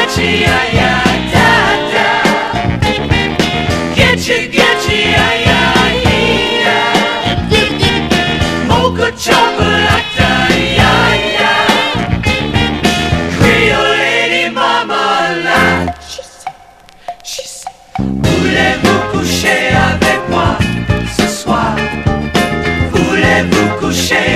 getcha, ya, ya, da, da. Getcha, ya, ya, yeah. Mocha chocolate, ya, ya. Creole lady marmalade. She said, voulez-vous coucher avec moi ce soir? Voulez-vous coucher